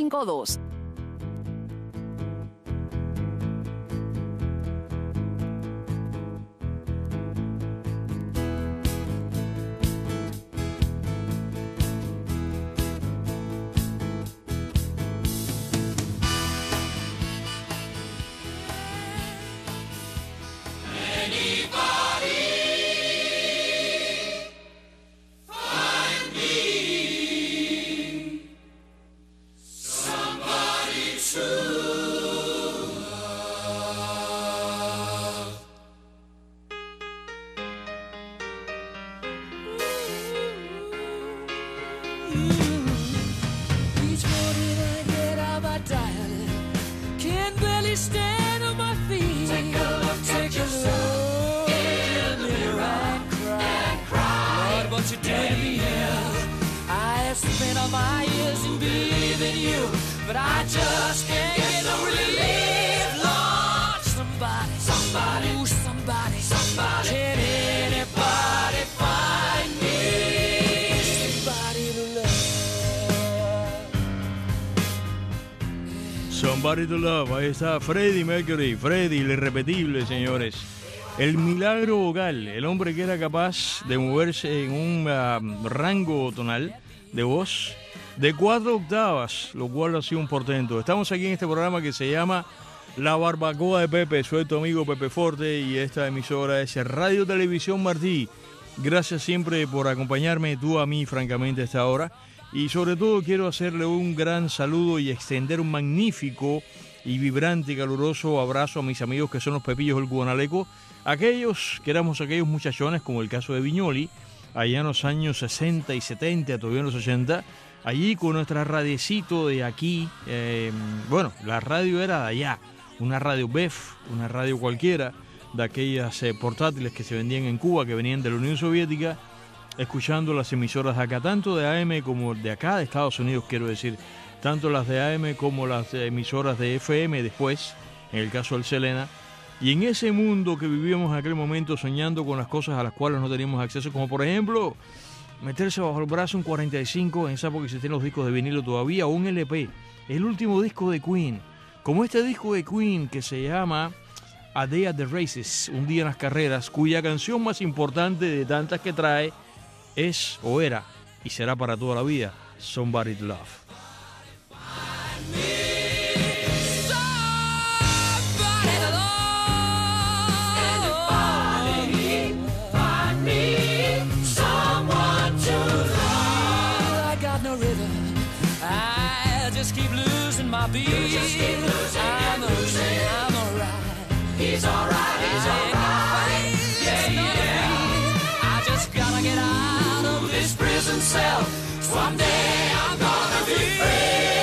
552. Somebody to Love, ahí está Freddie Mercury, Freddie, el irrepetible, señores. El milagro vocal, el hombre que era capaz de moverse en un rango tonal de voz de 4 octavas, lo cual ha sido un portento. Estamos aquí en este programa que se llama La Barbacoa de Pepe. Soy tu amigo Pepe Forte y esta emisora es Radio Televisión Martí. Gracias siempre por acompañarme, tú a mí, francamente, a esta hora. Y sobre todo quiero hacerle un gran saludo y extender un magnífico y vibrante y caluroso abrazo a mis amigos que son los Pepillos del Guanaleco. Aquellos muchachones, como el caso de Viñoli, allá en los años 60 y 70, todavía en los 80, allí con nuestra radiecito de aquí, la radio era de allá, una radio BEF, una radio cualquiera, de aquellas portátiles que se vendían en Cuba, que venían de la Unión Soviética, escuchando las emisoras de acá, tanto de AM como de acá, de Estados Unidos, quiero decir, tanto las de AM como las emisoras de FM después, en el caso del Selena. Y en ese mundo que vivíamos en aquel momento soñando con las cosas a las cuales no teníamos acceso, como por ejemplo meterse bajo el brazo un 45, en esa época existían los discos de vinilo todavía, o un LP, el último disco de Queen, como este disco de Queen que se llama A Day at the Races, un día en las carreras, cuya canción más importante de tantas que trae es, o era, y será para toda la vida, Somebody to Love. Just keep losing my beat. You just keep losing, I'm alright. He's alright, he's alright. Yeah, yeah. I just gotta get out of this prison cell. Someday I'm gonna be free.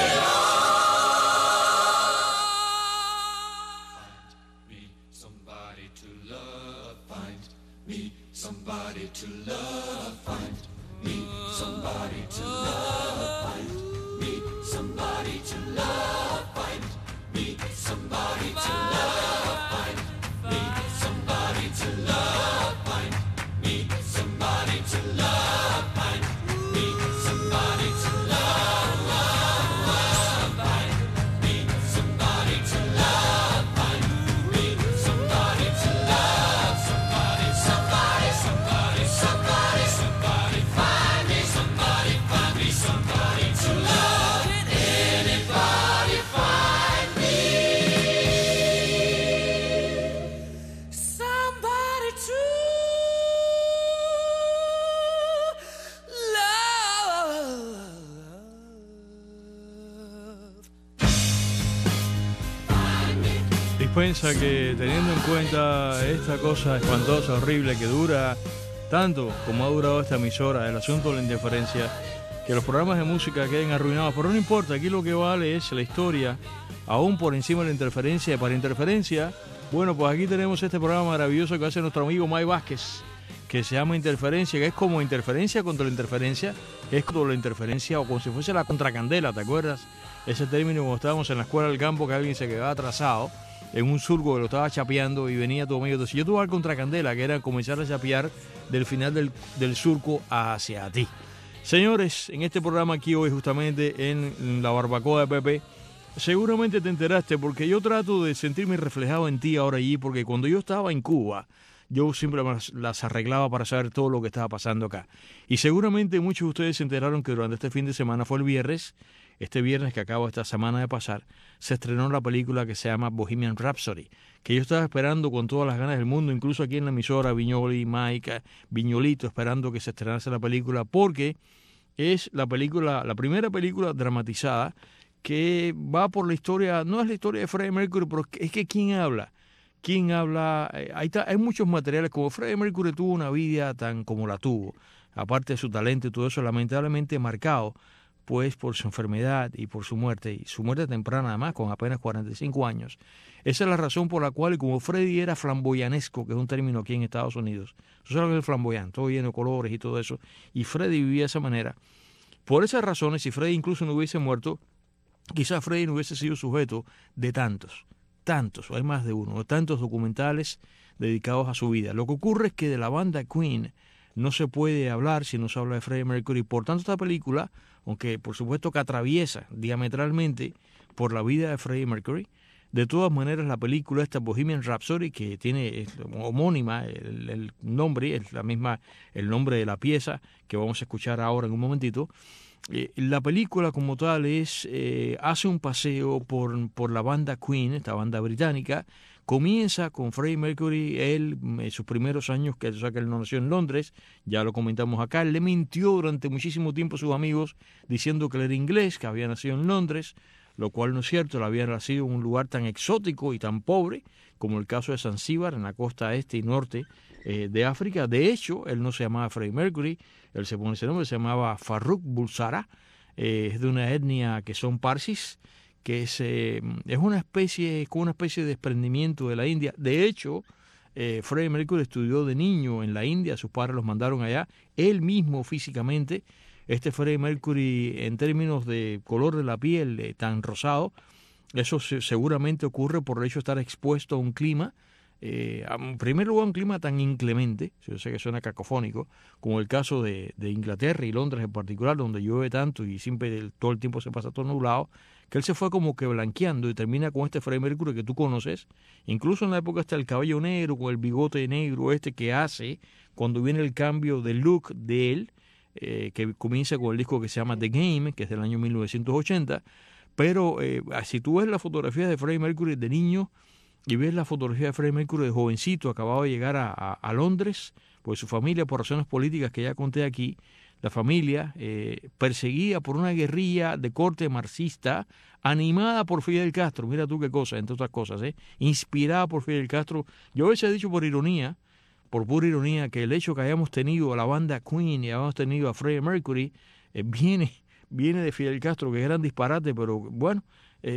Find me somebody to love. Find me somebody to love. Find me somebody to love. Find somebody to love, find me somebody to love, find me somebody to love, find me somebody to love, find me somebody to love, find me somebody to love, find me somebody to love, somebody, somebody, somebody, somebody, somebody, find me somebody to love. Dispensa que teniendo en cuenta esta cosa espantosa, horrible, que dura tanto como ha durado esta emisora, el asunto de la indiferencia, que los programas de música queden arruinados, pero no importa, aquí lo que vale es la historia, aún por encima de la interferencia. Para interferencia, bueno, pues aquí tenemos este programa maravilloso que hace nuestro amigo May Vázquez, que se llama Interferencia, que es como interferencia contra la interferencia, que es como la interferencia o como si fuese la contracandela, ¿te acuerdas? Ese término cuando estábamos en la escuela del campo, que alguien se quedaba atrasado en un surco que lo estaba chapeando y venía tu amigo y decía, yo te voy a dar contracandela, que era comenzar a chapear del final del surco hacia ti. Señores, en este programa aquí hoy, justamente en la barbacoa de Pepe, seguramente te enteraste porque yo trato de sentirme reflejado en ti ahora allí, porque cuando yo estaba en Cuba, yo siempre las arreglaba para saber todo lo que estaba pasando acá. Y seguramente muchos de ustedes se enteraron que durante este fin de semana, fue el viernes, este viernes que acabo esta semana de pasar, se estrenó la película que se llama Bohemian Rhapsody, que yo estaba esperando con todas las ganas del mundo, incluso aquí en la emisora, Viñoli, Mike, Viñolito, esperando que se estrenase la película, porque es la primera película dramatizada que va por la historia, no es la historia de Freddie Mercury, pero es que ¿quién habla? ¿Quién habla? Hay muchos materiales, como Freddie Mercury tuvo una vida tan como la tuvo, aparte de su talento y todo eso, lamentablemente marcado pues por su enfermedad y por su muerte temprana además, con apenas 45 años. Esa es la razón por la cual, como Freddie era flamboyanesco, que es un término aquí en Estados Unidos, tú sabes lo que es flamboyán, todo lleno de colores y todo eso, y Freddie vivía de esa manera. Por esas razones, si Freddie incluso no hubiese muerto, quizás Freddie no hubiese sido sujeto de tantos, hay más de uno, de tantos documentales dedicados a su vida. Lo que ocurre es que de la banda Queen no se puede hablar si no se habla de Freddie Mercury. Por tanto, esta película, aunque por supuesto que atraviesa diametralmente por la vida de Freddie Mercury, de todas maneras la película esta Bohemian Rhapsody, que tiene homónima, el nombre es la misma, el nombre de la pieza que vamos a escuchar ahora en un momentito. La película como tal hace un paseo por la banda Queen, esta banda británica. Comienza con Freddie Mercury, él, sus primeros años, que él no nació en Londres, ya lo comentamos acá, él le mintió durante muchísimo tiempo a sus amigos diciendo que él era inglés, que había nacido en Londres, lo cual no es cierto, él había nacido en un lugar tan exótico y tan pobre como el caso de Zanzíbar, en la costa este y norte de África. De hecho, él no se llamaba Freddie Mercury, él se pone ese nombre, se llamaba Farrukh Bulsara, es de una etnia que son parsis, que es una especie de desprendimiento de la India. De hecho, Freddie Mercury estudió de niño en la India, sus padres los mandaron allá, él mismo físicamente, este Freddie Mercury en términos de color de la piel tan rosado, eso seguramente ocurre por el hecho de estar expuesto a un clima, en primer lugar un clima tan inclemente, yo sé que suena cacofónico, como el caso de Inglaterra y Londres en particular, donde llueve tanto y siempre todo el tiempo se pasa todo nublado, que él se fue como que blanqueando y termina con este Freddie Mercury que tú conoces, incluso en la época está el cabello negro, con el bigote negro que hace cuando viene el cambio de look de él, que comienza con el disco que se llama The Game, que es del año 1980, pero si tú ves las fotografías de Freddie Mercury de niño y ves la fotografía de Freddie Mercury de jovencito, acabado de llegar a Londres, pues su familia, por razones políticas que ya conté aquí, la familia perseguida por una guerrilla de corte marxista animada por Fidel Castro, mira tú qué cosa, entre otras cosas, inspirada por Fidel Castro. Yo a veces he dicho por pura ironía, que el hecho que hayamos tenido a la banda Queen y hayamos tenido a Freddie Mercury viene de Fidel Castro, que gran disparate, pero bueno,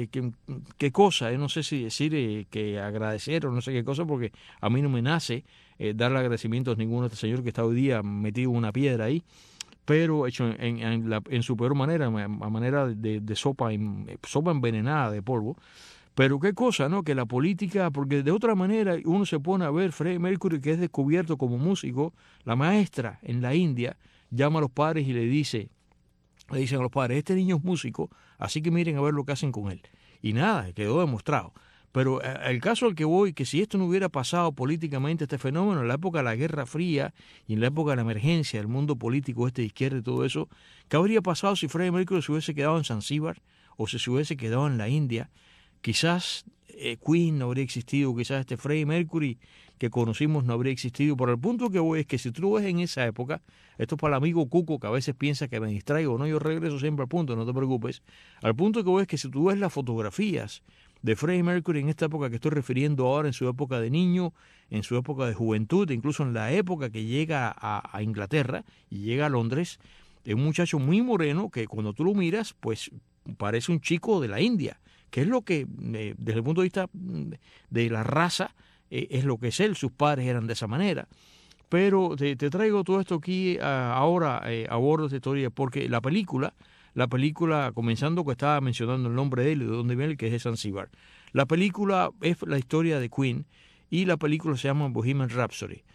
qué cosa, no sé si decir que agradecer o no sé qué cosa, porque a mí no me nace darle agradecimientos a ninguno de este señor que está hoy día metido en una piedra ahí, pero hecho en su peor manera, a manera de sopa envenenada de polvo. Pero qué cosa, ¿no? Que la política, porque de otra manera uno se pone a ver Freddie Mercury, que es descubierto como músico, la maestra en la India llama a los padres y le dicen a los padres, este niño es músico, así que miren a ver lo que hacen con él. Y nada, quedó demostrado. Pero el caso al que voy, que si esto no hubiera pasado políticamente, este fenómeno, en la época de la Guerra Fría y en la época de la emergencia del mundo político de izquierda y todo eso, ¿qué habría pasado si Freddie Mercury se hubiese quedado en Zanzíbar o si se hubiese quedado en la India? Quizás Queen no habría existido, quizás este Freddie Mercury que conocimos no habría existido. Pero el punto que voy es que si tú ves en esa época, esto es para el amigo Cuco que a veces piensa que me distraigo, no, yo regreso siempre al punto, no te preocupes. Al punto que voy es que si tú ves las fotografías de Freddie Mercury en esta época que estoy refiriendo ahora, en su época de niño, en su época de juventud, incluso en la época que llega a Inglaterra y llega a Londres, es un muchacho muy moreno que cuando tú lo miras, pues parece un chico de la India, que es lo que, desde el punto de vista de la raza, es lo que es él. Sus padres eran de esa manera. Pero te traigo todo esto aquí ahora a bordo de esta historia, porque la película, comenzando que estaba mencionando el nombre de él y de dónde viene, que es de Zanzíbar. La película es la historia de Queen y la película se llama Bohemian Rhapsody.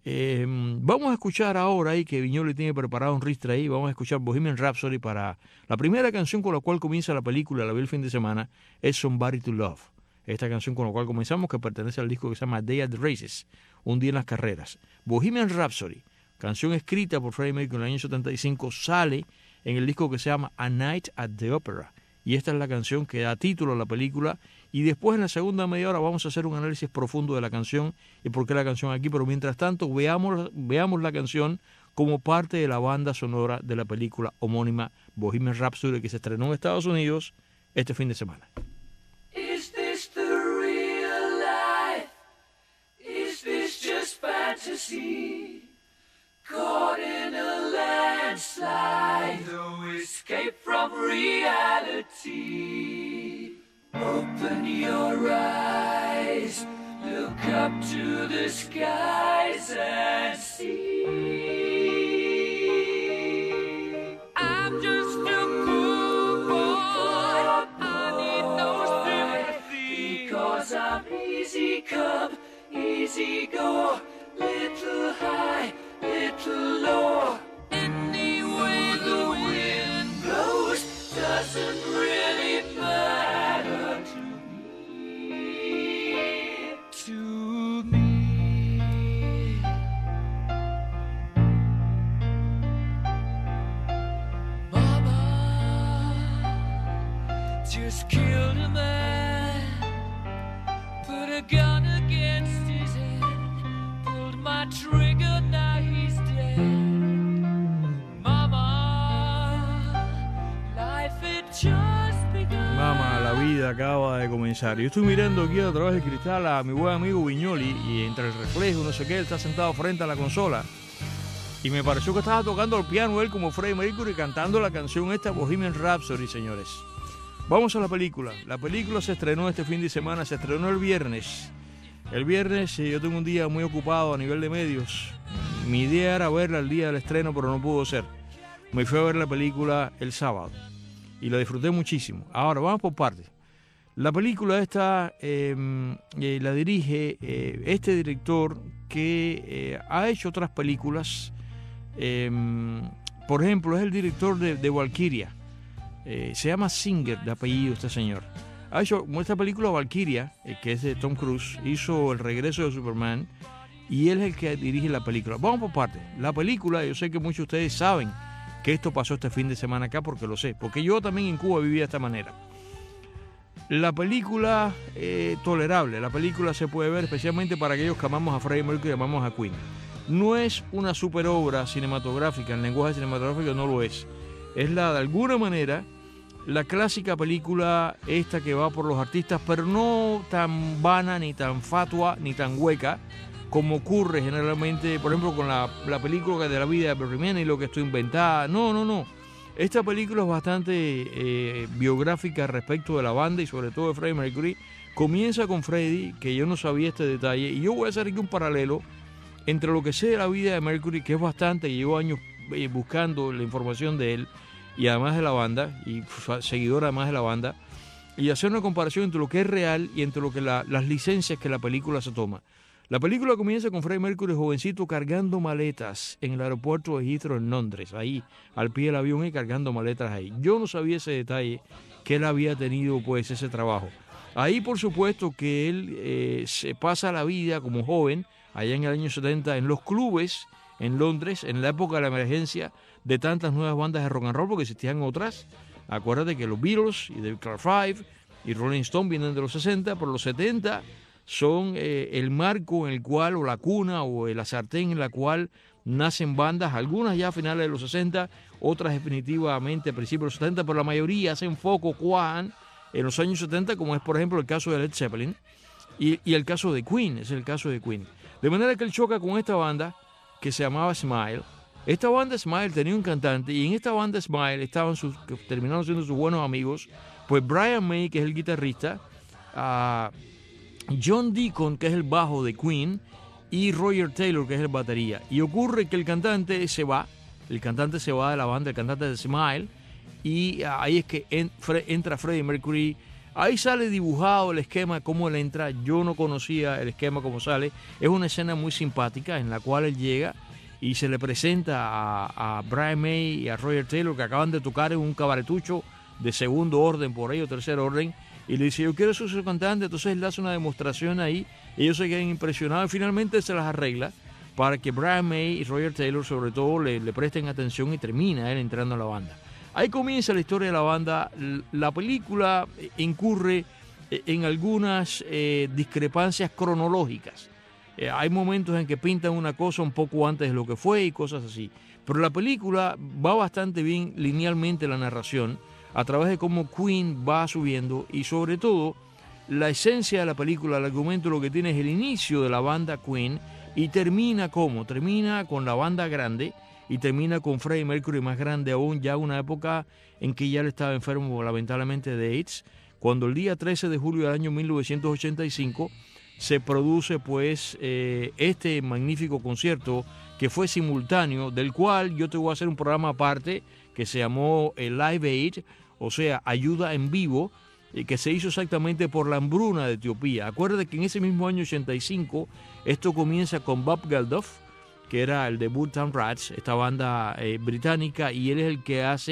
Vamos a escuchar ahora ahí que Viñoly tiene preparado un ristre ahí. Vamos a escuchar Bohemian Rhapsody para la primera canción con la cual comienza la película. La vi el fin de semana. Es Somebody to Love. Esta canción con la cual comenzamos, que pertenece al disco que se llama Day at the Races, Un día en las carreras. Bohemian Rhapsody, canción escrita por Freddie Mercury en el año 75, sale en el disco que se llama A Night at the Opera. Y esta es la canción que da título a la película. Y después, en la segunda media hora, vamos a hacer un análisis profundo de la canción y por qué la canción aquí. Pero mientras tanto, veamos la canción como parte de la banda sonora de la película homónima Bohemian Rhapsody, que se estrenó en Estados Unidos este fin de semana. Is this the real life? Is this just fantasy? Caught in a landslide, no escape from reality. Open your eyes, look up to the skies and see. I'm just a poor boy, I need no sympathy, because I'm easy come, easy go, little high, little low. Any way the wind blows doesn't really matter to me. To me. Mama just killed a man, put a gun against his head, pulled my trigger, now he's dead. Mama, life it just begun. Mama, la vida acaba de comenzar. Yo estoy mirando aquí a través del cristal a mi buen amigo Viñoly y entre el reflejo, no sé qué, él está sentado frente a la consola. Y me pareció que estaba tocando el piano él como Freddie Mercury cantando la canción esta Bohemian Rhapsody, señores. Vamos a la película. La película se estrenó este fin de semana, se estrenó el viernes. El viernes yo tengo un día muy ocupado a nivel de medios. Mi idea era verla el día del estreno, pero no pudo ser. Me fui a ver la película el sábado y la disfruté muchísimo. Ahora, vamos por partes. La película esta la dirige este director que ha hecho otras películas. Por ejemplo, es el director de Valkyria. Se llama Singer, de apellido este señor. Ha hecho esta película Valkyria, que es de Tom Cruise, hizo El regreso de Superman, y él es el que dirige la película. Vamos por partes. La película, yo sé que muchos de ustedes saben que esto pasó este fin de semana acá, porque lo sé, porque yo también en Cuba vivía de esta manera. La película, tolerable, la película se puede ver especialmente para aquellos que amamos a Freddie Mercury y amamos a Queen. No es una super obra cinematográfica, en lenguaje cinematográfico no lo es. Es de alguna manera, la clásica película esta que va por los artistas, pero no tan vana, ni tan fatua, ni tan hueca, como ocurre generalmente, por ejemplo, con la película de la vida de Barry Mann y lo que estoy inventada. No. Esta película es bastante biográfica respecto de la banda y sobre todo de Freddie Mercury. Comienza con Freddie, que yo no sabía este detalle, y yo voy a hacer aquí un paralelo entre lo que sé de la vida de Mercury, que es bastante, que llevo años buscando la información de él, y además de la banda, y seguidor además de la banda, y hacer una comparación entre lo que es real y entre lo que las licencias que la película se toma. La película comienza con Freddie Mercury, jovencito, cargando maletas en el aeropuerto de Heathrow en Londres, ahí al pie del avión y cargando maletas ahí. Yo no sabía ese detalle, que él había tenido pues ese trabajo. Ahí por supuesto que él se pasa la vida como joven, allá en el año 70, en los clubes en Londres, en la época de la emergencia de tantas nuevas bandas de rock and roll, porque existían otras. Acuérdate que los Beatles y The Clark Five y Rolling Stone vienen de los 60, pero los 70 son el marco en el cual, o la cuna, o la sartén en la cual nacen bandas, algunas ya a finales de los 60, otras definitivamente a principios de los 70, pero la mayoría hacen foco, cuajan en los años 70, como es por ejemplo el caso de Led Zeppelin y el caso de Queen, es el caso de Queen. De manera que él choca con esta banda que se llamaba Smile. Esta banda Smile tenía un cantante, y en esta banda Smile estaban que terminaron siendo sus buenos amigos, pues Brian May, que es el guitarrista, John Deacon, que es el bajo de Queen, y Roger Taylor, que es el batería. Y ocurre que el cantante se va de la banda, el cantante de Smile, y ahí es que entra Freddie Mercury Ahí sale dibujado el esquema, cómo él entra. Yo no conocía el esquema, cómo sale. Es una escena muy simpática en la cual él llega y se le presenta a Brian May y a Roger Taylor, que acaban de tocar en un cabaretucho de segundo orden por ahí o tercer orden, y le dice, yo quiero ser su cantante. Entonces él hace una demostración ahí, ellos se quedan impresionados y finalmente se las arregla para que Brian May y Roger Taylor sobre todo le presten atención y termina él entrando a la banda. Ahí comienza la historia de la banda. La película incurre en algunas discrepancias cronológicas. Hay momentos en que pintan una cosa un poco antes de lo que fue y cosas así. Pero la película va bastante bien linealmente la narración a través de cómo Queen va subiendo y sobre todo la esencia de la película, el argumento lo que tiene es el inicio de la banda Queen y termina ¿cómo? Termina con la banda grande y termina con Freddie Mercury más grande aún, ya una época en que ya él estaba enfermo lamentablemente de AIDS, cuando el día 13 de julio del año 1985 se produce pues este magnífico concierto que fue simultáneo, del cual yo te voy a hacer un programa aparte que se llamó Live Aid, o sea, ayuda en vivo, que se hizo exactamente por la hambruna de Etiopía. Acuérdate que en ese mismo año 85 esto comienza con Bob Geldof, que era el de Boomtown Rats, esta banda británica, y él es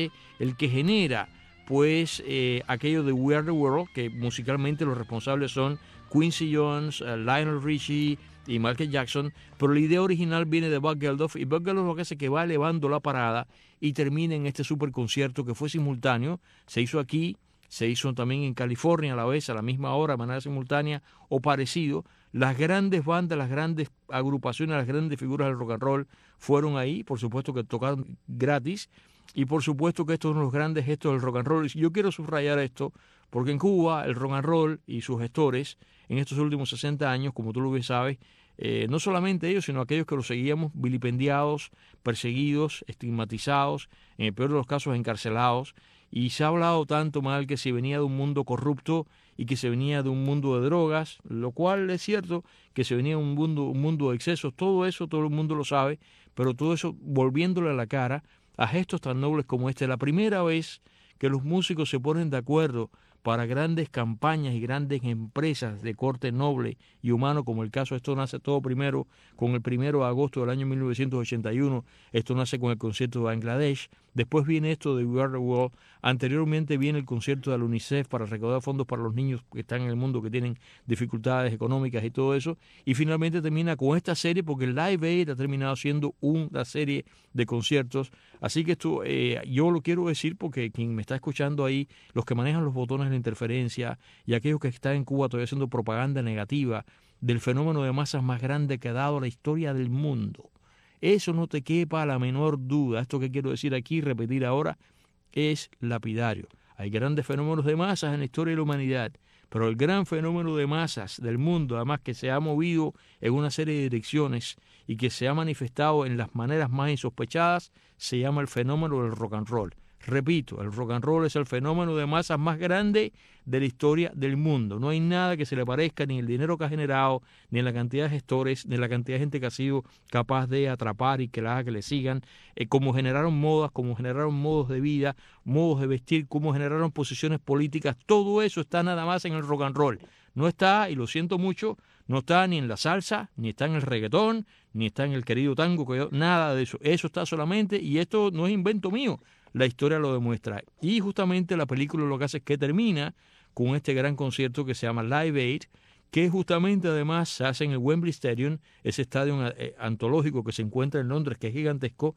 el que genera pues aquello de We Are The World, que musicalmente los responsables son Quincy Jones, Lionel Richie y Michael Jackson, pero la idea original viene de Bob Geldof, y Bob Geldof lo que hace es que va elevando la parada y termina en este super concierto que fue simultáneo, se hizo aquí, se hizo también en California a la vez, a la misma hora, de manera simultánea o parecido. Las grandes bandas, las grandes agrupaciones, las grandes figuras del rock and roll fueron ahí, por supuesto que tocaron gratis, y por supuesto que estos son los grandes gestos del rock and roll. Y yo quiero subrayar esto, porque en Cuba el rock and roll y sus gestores, en estos últimos 60 años, como tú lo bien sabes, no solamente ellos, sino aquellos que los seguíamos, vilipendiados, perseguidos, estigmatizados, en el peor de los casos encarcelados, y se ha hablado tanto mal que se venía de un mundo corrupto y que se venía de un mundo de drogas, lo cual es cierto que se venía de un mundo de excesos, todo eso todo el mundo lo sabe, pero todo eso volviéndole a la cara a gestos tan nobles como este. La primera vez que los músicos se ponen de acuerdo para grandes campañas y grandes empresas de corte noble y humano, como el caso, esto nace todo primero con el 1 de agosto del año 1981, esto nace con el concierto de Bangladesh, después viene esto de We Are The World, anteriormente viene el concierto de la UNICEF para recaudar fondos para los niños que están en el mundo, que tienen dificultades económicas y todo eso, y finalmente termina con esta serie, porque el Live Aid ha terminado siendo una serie de conciertos. Así que esto yo lo quiero decir porque quien me está escuchando ahí, los que manejan los botones de la interferencia y aquellos que están en Cuba todavía haciendo propaganda negativa del fenómeno de masas más grande que ha dado la historia del mundo, eso no te quepa la menor duda. Esto que quiero decir aquí, repetir ahora, es lapidario. Hay grandes fenómenos de masas en la historia de la humanidad, pero el gran fenómeno de masas del mundo, además que se ha movido en una serie de direcciones y que se ha manifestado en las maneras más insospechadas, se llama el fenómeno del rock and roll. Repito, el rock and roll es el fenómeno de masas más grande de la historia del mundo. No hay nada que se le parezca, ni el dinero que ha generado, ni en la cantidad de gestores, ni en la cantidad de gente que ha sido capaz de atrapar y que la haga que le sigan, cómo generaron modas, cómo generaron modos de vida, modos de vestir, cómo generaron posiciones políticas. Todo eso está nada más en el rock and roll. No está, y lo siento mucho, no está ni en la salsa, ni está en el reggaetón, ni está en el querido tango, nada de eso. Eso está solamente, y esto no es invento mío, la historia lo demuestra. Y justamente la película lo que hace es que termina con este gran concierto que se llama Live Aid, que justamente además se hace en el Wembley Stadium, ese estadio antológico que se encuentra en Londres, que es gigantesco,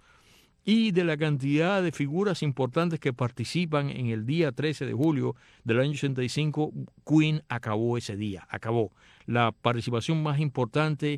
y de la cantidad de figuras importantes que participan en el día 13 de julio del año 85, Queen acabó ese día, acabó. La participación más importante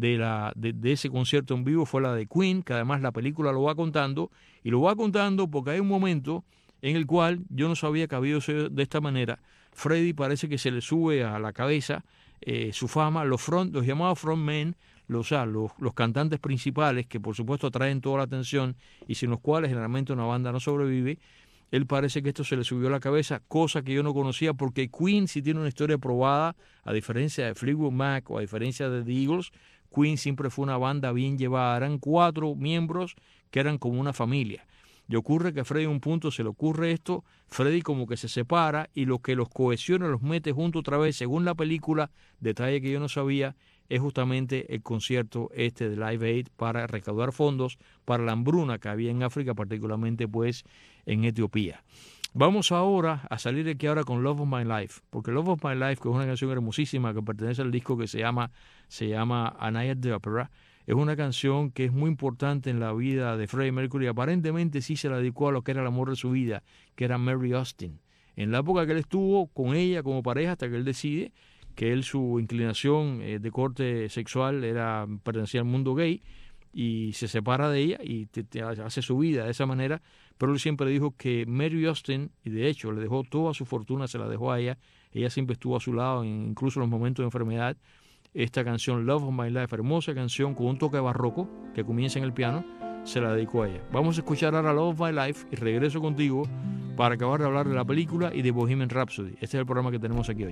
de ese concierto en vivo fue la de Queen, que además la película lo va contando, y lo va contando porque hay un momento en el cual yo no sabía que había sido de esta manera. Freddie parece que se le sube a la cabeza su fama, los llamados frontmen, los cantantes principales, que por supuesto atraen toda la atención y sin los cuales generalmente una banda no sobrevive. Él parece que esto se le subió a la cabeza, cosa que yo no conocía, porque Queen sí tiene una historia probada, a diferencia de Fleetwood Mac o a diferencia de The Eagles. Queen siempre fue una banda bien llevada, eran 4 miembros que eran como una familia. Y ocurre que a Freddie en un punto se le ocurre esto, Freddie como que se separa y lo que los cohesiona, los mete juntos otra vez, según la película, detalle que yo no sabía, es justamente el concierto de Live Aid para recaudar fondos para la hambruna que había en África, particularmente pues en Etiopía. Vamos ahora a salir aquí ahora con Love of My Life, porque Love of My Life, que es una canción hermosísima que pertenece al disco que se llama A Night at the Opera, es una canción que es muy importante en la vida de Freddie Mercury. Aparentemente sí se la dedicó a lo que era el amor de su vida, que era Mary Austin. En la época que él estuvo con ella como pareja, hasta que él decide que su inclinación de corte sexual pertenecía al mundo gay, y se separa de ella y hace su vida de esa manera, pero él siempre dijo que Mary Austin, y de hecho le dejó toda su fortuna, se la dejó a ella siempre estuvo a su lado, incluso en los momentos de enfermedad. Esta canción, Love of My Life, hermosa canción con un toque barroco que comienza en el piano, se la dedicó a ella. Vamos a escuchar ahora Love of My Life y regreso contigo para acabar de hablar de la película y de Bohemian Rhapsody. Este es el programa que tenemos aquí hoy.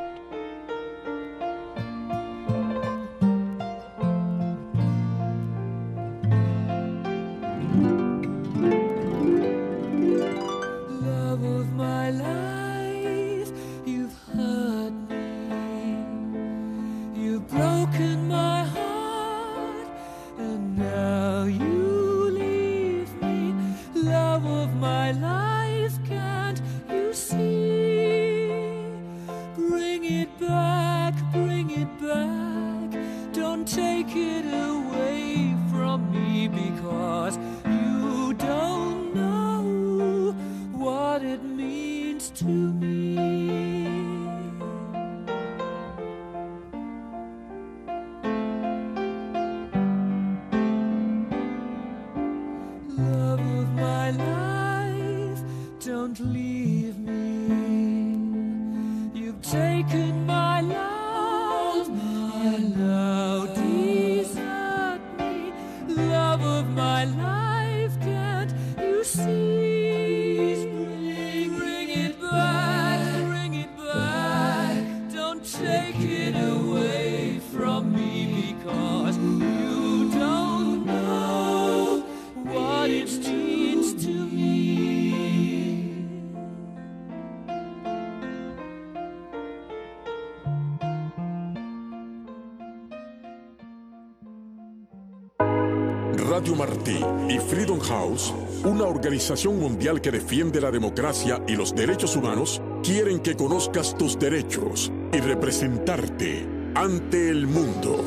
Radio Martí y Freedom House, una organización mundial que defiende la democracia y los derechos humanos, quieren que conozcas tus derechos y representarte ante el mundo.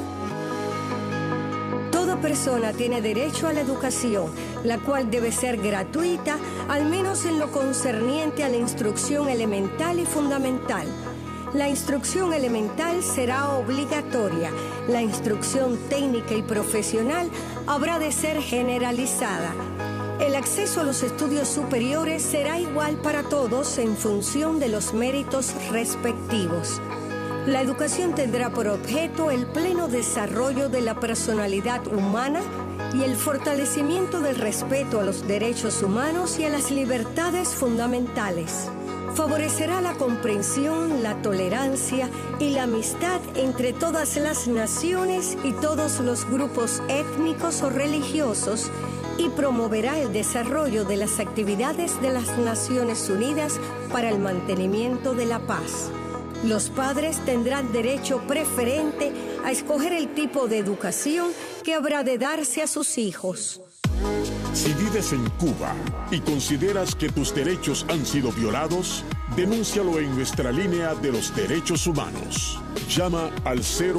Toda persona tiene derecho a la educación, la cual debe ser gratuita, al menos en lo concerniente a la instrucción elemental y fundamental. La instrucción elemental será obligatoria. La instrucción técnica y profesional habrá de ser generalizada. El acceso a los estudios superiores será igual para todos en función de los méritos respectivos. La educación tendrá por objeto el pleno desarrollo de la personalidad humana y el fortalecimiento del respeto a los derechos humanos y a las libertades fundamentales. Favorecerá la comprensión, la tolerancia y la amistad entre todas las naciones y todos los grupos étnicos o religiosos y promoverá el desarrollo de las actividades de las Naciones Unidas para el mantenimiento de la paz. Los padres tendrán derecho preferente a escoger el tipo de educación que habrá de darse a sus hijos. Si vives en Cuba y consideras que tus derechos han sido violados, denúncialo en nuestra línea de los derechos humanos. Llama al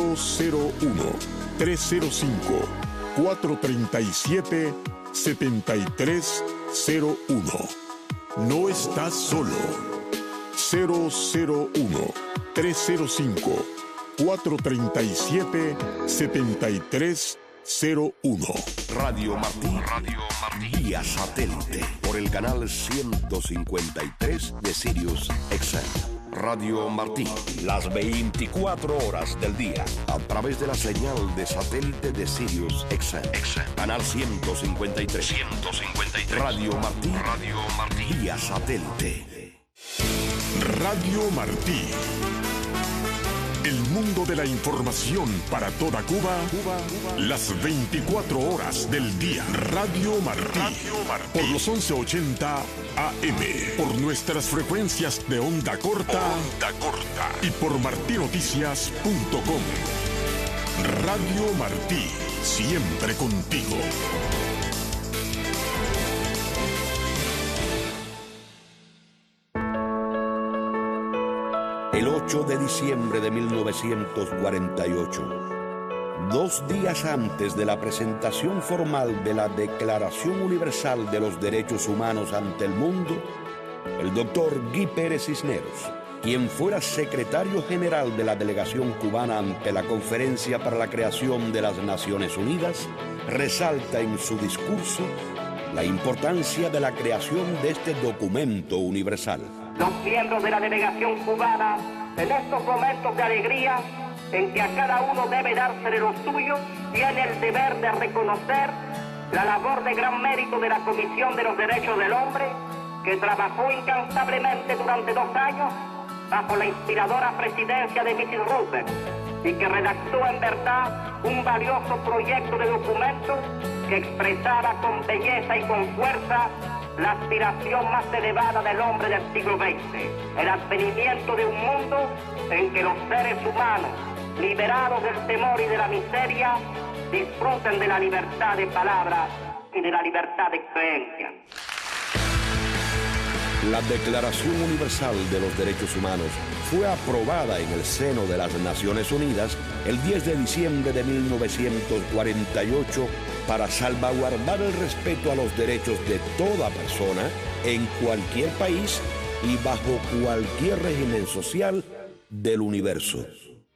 001-305-437-7301. No estás solo. 001-305-437-7301. Radio Martí. Vía satélite. Por el canal 153 de Sirius XM. Radio Martí. Las 24 horas del día. A través de la señal de satélite de Sirius XM. Canal 153. Radio Martí. Vía satélite. Radio Martí. El mundo de la información para toda Cuba, las 24 horas del día. Radio Martí. Por los 1180 AM. Por nuestras frecuencias de onda corta. Y por martinoticias.com. Radio Martí. Siempre contigo. El 8 de diciembre de 1948, 2 días antes de la presentación formal de la Declaración Universal de los Derechos Humanos ante el mundo, el doctor Guy Pérez Cisneros, quien fuera secretario general de la delegación cubana ante la Conferencia para la Creación de las Naciones Unidas, resalta en su discurso la importancia de la creación de este documento universal. Los miembros de la delegación cubana, en estos momentos de alegría, en que a cada uno debe dársele lo suyo, tiene el deber de reconocer la labor de gran mérito de la Comisión de los Derechos del Hombre, que trabajó incansablemente durante 2 años bajo la inspiradora presidencia de Mrs. Roosevelt y que redactó en verdad un valioso proyecto de documento que expresaba con belleza y con fuerza la aspiración más elevada del hombre del siglo XX, el advenimiento de un mundo en que los seres humanos, liberados del temor y de la miseria, disfruten de la libertad de palabra y de la libertad de creencia. La Declaración Universal de los Derechos Humanos fue aprobada en el seno de las Naciones Unidas el 10 de diciembre de 1948 para salvaguardar el respeto a los derechos de toda persona en cualquier país y bajo cualquier régimen social del universo.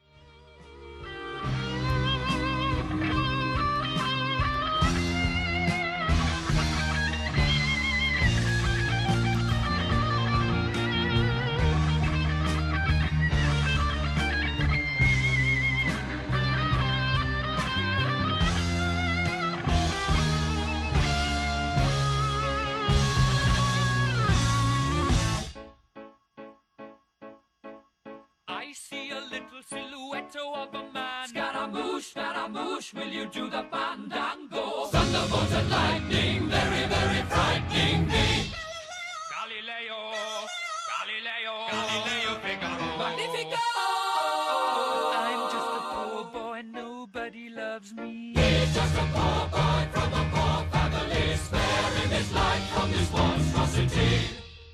I see a little silhouette of a man. Scaramouche, Scaramouche, will you do the fandango? Thunderbolt and lightning, very, very frightening me. Galileo, Galileo, Galileo Figaro. Magnifico! I'm just a poor boy, nobody loves me. He's just a poor boy from a poor family, sparing his life from this monstrosity.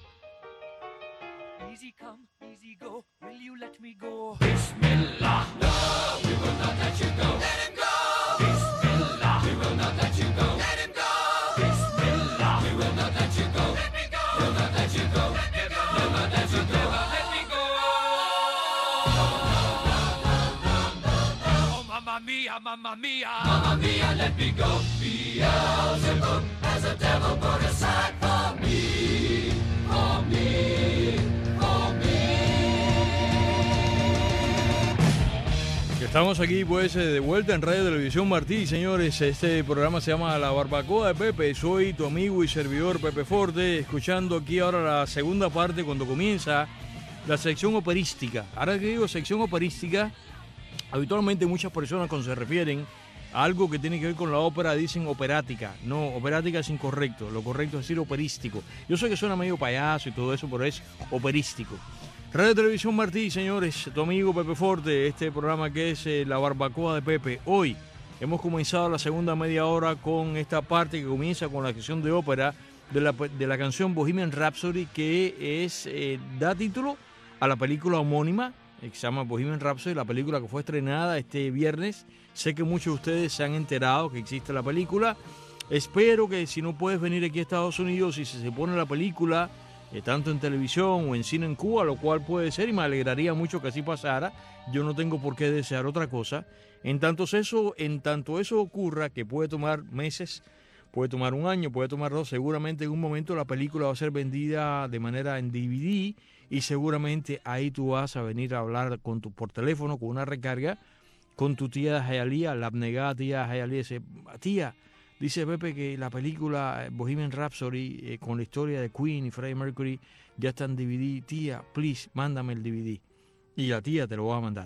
Easy come, easy go, will you let me go? Bismillah, no, we will not let you go. Let him go! Bismillah, we will not let you go. Let him go! Bismillah, we will not let you go. Let me go! We'll not let you go. Let me go! We'll not let you go. Let me go! Oh, mamma mia, mamma mia. Mamma mia, let me go. Beelzebub has a devil put aside for me. For me. Estamos aquí pues de vuelta en Radio Televisión Martí, señores. Este programa se llama La Barbacoa de Pepe. Soy tu amigo y servidor Pepe Forte, escuchando aquí ahora la segunda parte cuando comienza la sección operística. Ahora que digo sección operística, habitualmente muchas personas cuando se refieren a algo que tiene que ver con la ópera dicen operática. No, operática es incorrecto, lo correcto es decir operístico. Yo sé que suena medio payaso y todo eso, pero es operístico. Radio Televisión Martí, señores, tu amigo Pepe Forte, este programa que es La Barbacoa de Pepe. Hoy hemos comenzado la segunda media hora con esta parte que comienza con la sección de ópera de la canción Bohemian Rhapsody, que es da título a la película homónima, que se llama Bohemian Rhapsody, la película que fue estrenada este viernes. Sé que muchos de ustedes se han enterado que existe la película. Espero que si no puedes venir aquí a Estados Unidos y si se pone la película tanto en televisión o en cine en Cuba, lo cual puede ser y me alegraría mucho que así pasara. Yo no tengo por qué desear otra cosa. En tanto eso ocurra, que puede tomar meses, puede tomar un año, puede tomar 2, seguramente en un momento la película va a ser vendida de manera en DVD y seguramente ahí tú vas a venir a hablar por teléfono con una recarga con tu tía Jayalía, la abnegada tía Jayalía. Dice Pepe que la película Bohemian Rhapsody con la historia de Queen y Freddie Mercury ya está en DVD. Tía, please, mándame el DVD. Y la tía te lo va a mandar.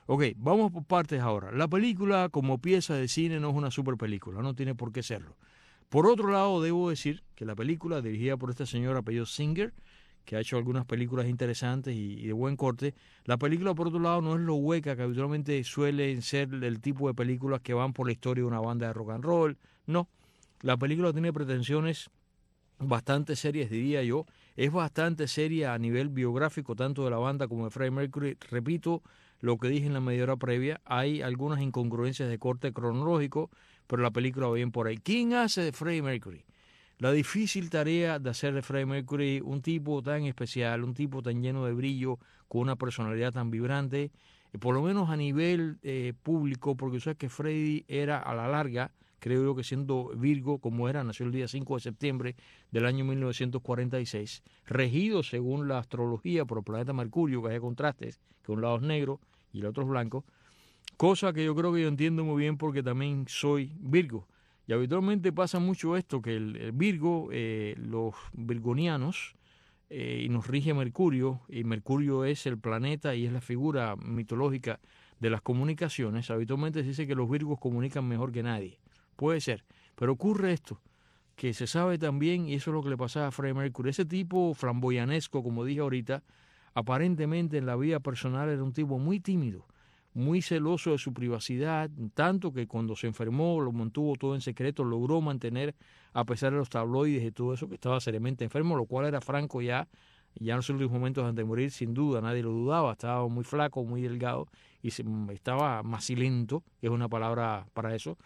Ok, vamos por partes ahora. La película como pieza de cine no es una super película, no tiene por qué serlo. Por otro lado, debo decir que la película, dirigida por esta señora apellido Singer, que ha hecho algunas películas interesantes y de buen corte, la película, por otro lado, no es lo hueca que habitualmente suelen ser el tipo de películas que van por la historia de una banda de rock and roll. No, la película tiene pretensiones bastante serias, diría yo. Es bastante seria a nivel biográfico, tanto de la banda como de Freddie Mercury. Repito lo que dije en la media hora previa, hay algunas incongruencias de corte cronológico, pero la película va bien por ahí. ¿Quién hace de Freddie Mercury? La difícil tarea de hacer de Freddie Mercury un tipo tan especial, un tipo tan lleno de brillo, con una personalidad tan vibrante, por lo menos a nivel público, porque sabes que Freddie era a la larga, creo yo que siendo Virgo como era, nació el día 5 de septiembre del año 1946, regido según la astrología por el planeta Mercurio, que hay contrastes, que un lado es negro y el otro es blanco, cosa que yo creo que yo entiendo muy bien porque también soy Virgo. Y habitualmente pasa mucho esto, que el Virgo, los virgonianos, y nos rige Mercurio, y Mercurio es el planeta y es la figura mitológica de las comunicaciones. Habitualmente se dice que los Virgos comunican mejor que nadie. Puede ser, pero ocurre esto, que se sabe también, y eso es lo que le pasaba a Freddie Mercury, ese tipo flamboyanesco, como dije ahorita, aparentemente en la vida personal era un tipo muy tímido, muy celoso de su privacidad, tanto que cuando se enfermó lo mantuvo todo en secreto, logró mantener, a pesar de los tabloides y todo eso, que estaba seriamente enfermo, lo cual era franco ya en los últimos momentos antes de morir, sin duda, nadie lo dudaba, estaba muy flaco, muy delgado, y estaba macilento, que es una palabra para eso,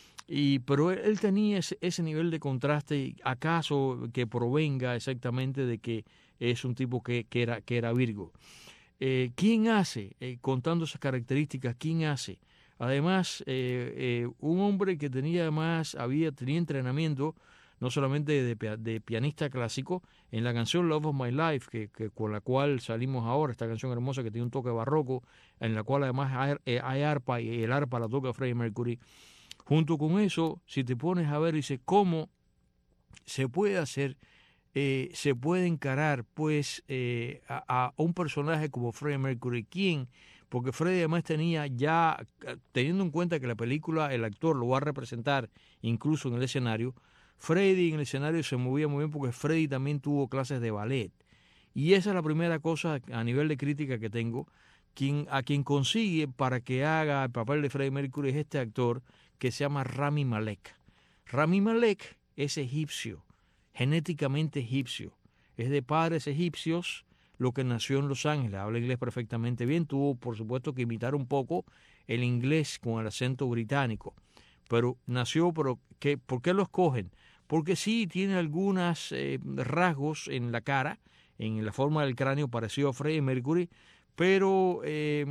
pero él tenía ese nivel de contraste, acaso que provenga exactamente de que es un tipo que era Virgo. ¿Quién hace, contando esas características, quién hace? Además, un hombre que tenía entrenamiento, no solamente de pianista clásico, en la canción Love of My Life, que con la cual salimos ahora, esta canción hermosa que tiene un toque barroco, en la cual además hay arpa, y el arpa la toca Freddie Mercury. Junto con eso, si te pones a ver, dice, ¿cómo se puede hacer? Se puede encarar pues a un personaje como Freddie Mercury. ¿Quién? Porque Freddie además tenía ya, teniendo en cuenta que la película el actor lo va a representar incluso en el escenario, Freddie en el escenario se movía muy bien porque Freddie también tuvo clases de ballet. Y esa es la primera cosa a nivel de crítica que tengo. A quien consigue para que haga el papel de Freddie Mercury es este actor que se llama Rami Malek. Rami Malek es egipcio, genéticamente egipcio, es de padres egipcios, lo que nació en Los Ángeles, habla inglés perfectamente bien, tuvo por supuesto que imitar un poco el inglés con el acento británico, pero nació, ¿por qué lo escogen? Porque sí tiene algunos rasgos en la cara, en la forma del cráneo parecido a Freddie Mercury, pero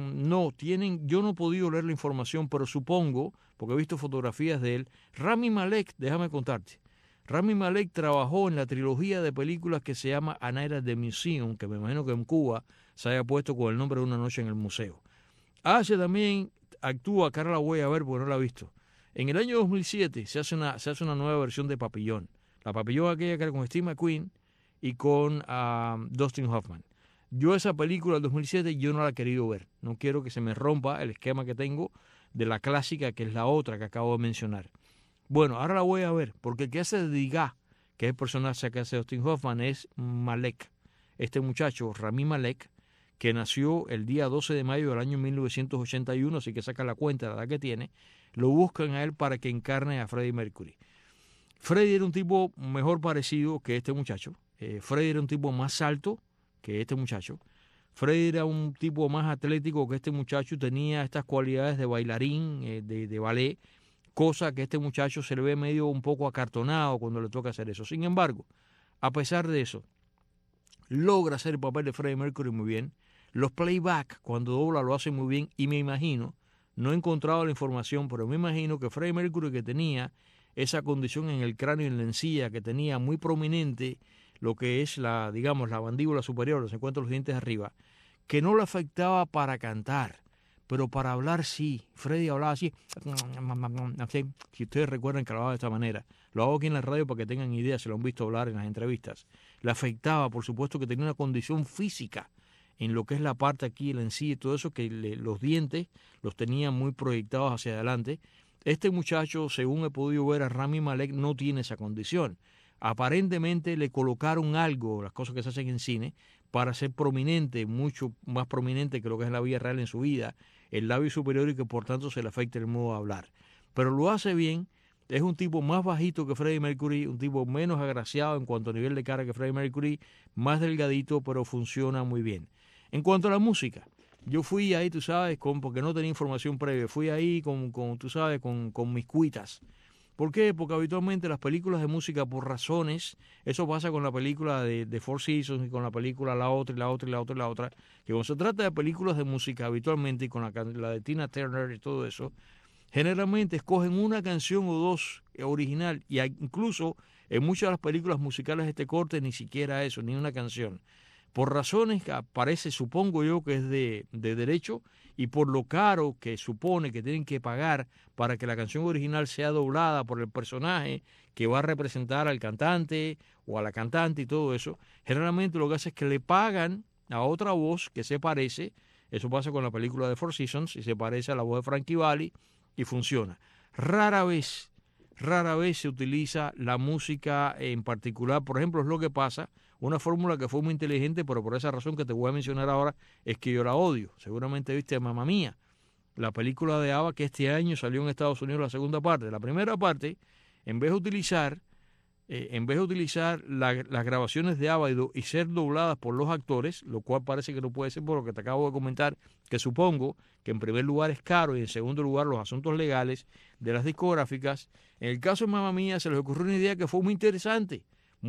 yo no he podido leer la información, pero supongo, porque he visto fotografías de él, Rami Malek, déjame contarte, Rami Malek trabajó en la trilogía de películas que se llama A Night at the Museum, que me imagino que en Cuba se haya puesto con el nombre de Una noche en el museo. Actúa, Carla, voy a ver porque no la he visto. En el año 2007 se hace una nueva versión de Papillón. La Papillón aquella que era con Steve McQueen y con Dustin Hoffman. Yo esa película del 2007 yo no la he querido ver. No quiero que se me rompa el esquema que tengo de la clásica, que es la otra que acabo de mencionar. Bueno, ahora la voy a ver, porque el que hace de Diga, que es el personaje que hace Dustin Hoffman, es Malek. Este muchacho, Rami Malek, que nació el día 12 de mayo del año 1981, así que saca la cuenta de la edad que tiene, lo buscan a él para que encarne a Freddie Mercury. Freddie era un tipo mejor parecido que este muchacho. Freddie era un tipo más alto que este muchacho. Freddie era un tipo más atlético que este muchacho, tenía estas cualidades de bailarín, de ballet, cosa que este muchacho se le ve medio un poco acartonado cuando le toca hacer eso. Sin embargo, a pesar de eso, logra hacer el papel de Freddie Mercury muy bien. Los playback, cuando dobla, lo hace muy bien, y me imagino, no he encontrado la información, pero me imagino que Freddie Mercury, que tenía esa condición en el cráneo y en la encía, que tenía muy prominente lo que es la mandíbula superior, se encuentran los dientes arriba, que no le afectaba para cantar, pero para hablar sí. Freddie hablaba así, si ustedes recuerdan que hablaba de esta manera. Lo hago aquí en la radio para que tengan idea, se lo han visto hablar en las entrevistas. Le afectaba, por supuesto, que tenía una condición física en lo que es la parte aquí, la encía y todo eso, que los dientes los tenía muy proyectados hacia adelante. Este muchacho, según he podido ver, a Rami Malek no tiene esa condición. Aparentemente le colocaron algo, las cosas que se hacen en cine, para ser prominente, mucho más prominente que lo que es la vida real en su vida, el labio superior, y que por tanto se le afecta el modo de hablar. Pero lo hace bien. Es un tipo más bajito que Freddie Mercury, un tipo menos agraciado en cuanto a nivel de cara que Freddie Mercury, más delgadito, pero funciona muy bien. En cuanto a la música, yo fui ahí, tú sabes, porque no tenía información previa, fui ahí tú sabes, con mis cuitas. ¿Por qué? Porque habitualmente las películas de música, por razones, eso pasa con la película de Four Seasons y con la película la otra, que cuando se trata de películas de música habitualmente, y con la de Tina Turner y todo eso, generalmente escogen una canción o dos original, y incluso en muchas de las películas musicales de este corte ni siquiera eso, ni una canción. Por razones que parece, supongo yo, que es de derecho, y por lo caro que supone que tienen que pagar para que la canción original sea doblada por el personaje que va a representar al cantante o a la cantante y todo eso, generalmente lo que hace es que le pagan a otra voz que se parece. Eso pasa con la película de Four Seasons, y se parece a la voz de Frankie Valli, y funciona. Rara vez se utiliza la música en particular. Por ejemplo, es lo que pasa, una fórmula que fue muy inteligente, pero por esa razón que te voy a mencionar ahora, es que yo la odio. Seguramente viste Mamma Mía, la película de ABBA, que este año salió en Estados Unidos la segunda parte. La primera parte, en vez de utilizar las grabaciones de ABBA y ser dobladas por los actores, lo cual parece que no puede ser por lo que te acabo de comentar, que supongo que en primer lugar es caro y en segundo lugar los asuntos legales de las discográficas. En el caso de Mamma Mía se les ocurrió una idea que fue muy interesante,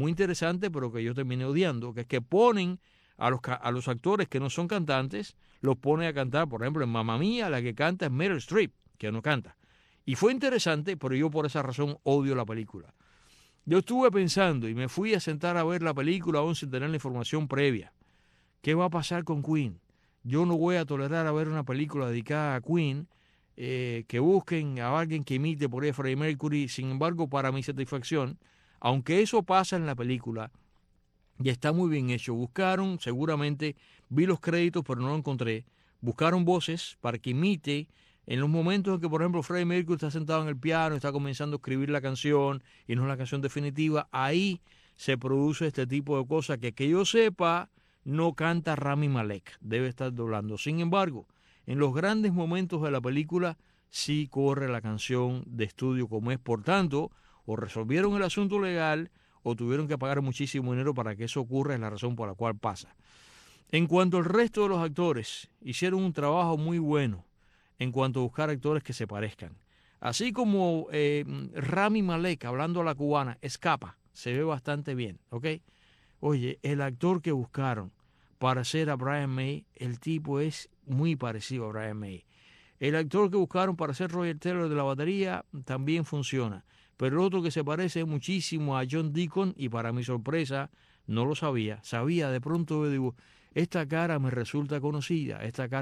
pero que yo terminé odiando, que es que ponen a los actores que no son cantantes, los ponen a cantar. Por ejemplo, en Mamma Mía la que canta es Meryl Streep, que no canta. Y fue interesante, pero yo por esa razón odio la película. Yo estuve pensando y me fui a sentar a ver la película aún sin tener la información previa. ¿Qué va a pasar con Queen? Yo no voy a tolerar a ver una película dedicada a Queen, que busquen a alguien que imite por ahí a Freddie Mercury. Sin embargo, para mi satisfacción, aunque eso pasa en la película, y está muy bien hecho, buscaron, seguramente, vi los créditos pero no lo encontré, buscaron voces para que imite en los momentos en que, por ejemplo, Freddie Mercury está sentado en el piano, está comenzando a escribir la canción y no es la canción definitiva. Ahí se produce este tipo de cosas que yo sepa, no canta Rami Malek, debe estar doblando. Sin embargo, en los grandes momentos de la película sí corre la canción de estudio como es. Por tanto, o resolvieron el asunto legal o tuvieron que pagar muchísimo dinero para que eso ocurra, es la razón por la cual pasa. En cuanto al resto de los actores, hicieron un trabajo muy bueno en cuanto a buscar actores que se parezcan. Así como Rami Malek, hablando a la cubana, escapa, se ve bastante bien, ¿ok? Oye, el actor que buscaron para hacer a Brian May, el tipo es muy parecido a Brian May. El actor que buscaron para hacer Roger Taylor de la batería también funciona. Pero el otro que se parece muchísimo a John Deacon, y para mi sorpresa, no lo sabía. Sabía, de pronto digo, esta cara me resulta conocida,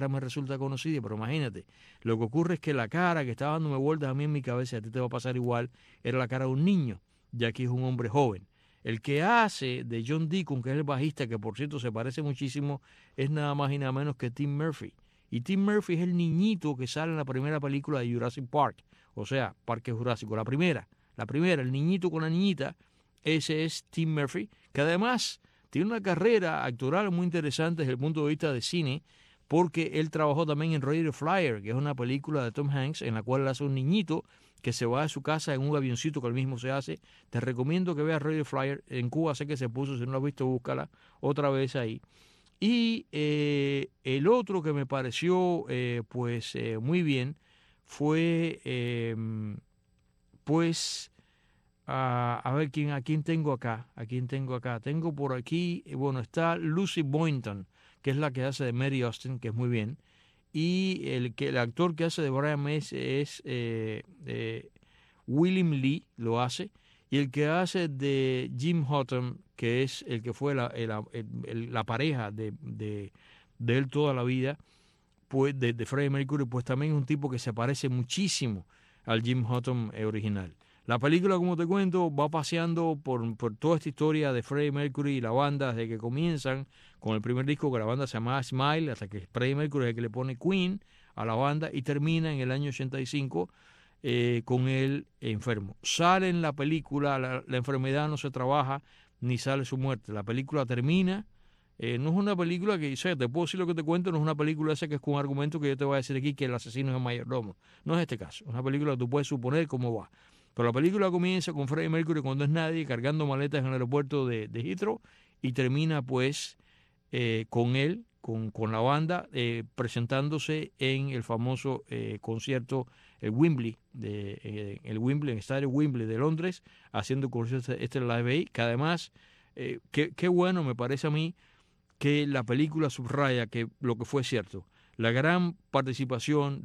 pero imagínate, lo que ocurre es que la cara que estaba dándome vueltas a mí en mi cabeza, a ti te va a pasar igual, era la cara de un niño, ya que es un hombre joven. El que hace de John Deacon, que es el bajista, que por cierto se parece muchísimo, es nada más y nada menos que Tim Murphy. Y Tim Murphy es el niñito que sale en la primera película de Jurassic Park, o sea, Parque Jurásico, la primera, el niñito con la niñita, ese es Tim Murphy, que además tiene una carrera actoral muy interesante desde el punto de vista de cine, porque él trabajó también en Radio Flyer, que es una película de Tom Hanks, en la cual él hace un niñito que se va de su casa en un avioncito que él mismo se hace. Te recomiendo que veas Radio Flyer. En Cuba sé que se puso, si no lo has visto, búscala otra vez ahí. Y el otro que me pareció muy bien fue a ver a quién tengo acá. Tengo por aquí, está Lucy Boynton, que es la que hace de Mary Austin, que es muy bien. Y el actor que hace de Brian May es William Lee, lo hace. Y el que hace de Jim Houghton, que es el que fue la pareja de él toda la vida, pues de Freddie Mercury, pues también es un tipo que se parece muchísimo al Jim Houghton original. La película, como te cuento, va paseando por toda esta historia de Freddie Mercury y la banda desde que comienzan con el primer disco, que la banda se llamaba Smile, hasta que Freddie Mercury es el que le pone Queen a la banda, y termina en el año 85 con él enfermo. Sale en la película, la enfermedad no se trabaja, ni sale su muerte. La película termina. No es una película que, o sea, te puedo decir lo que te cuento, no es una película esa que es con un argumento que yo te voy a decir aquí que el asesino es el mayordomo. No es este caso. Es una película que tú puedes suponer cómo va. Pero la película comienza con Freddie Mercury cuando es nadie, cargando maletas en el aeropuerto de Heathrow, y termina pues con él, con la banda, presentándose en el famoso concierto el Wembley, en el estadio Wembley de Londres, haciendo concierto este Live Aid, que además, qué bueno me parece a mí que la película subraya que lo que fue cierto. La gran participación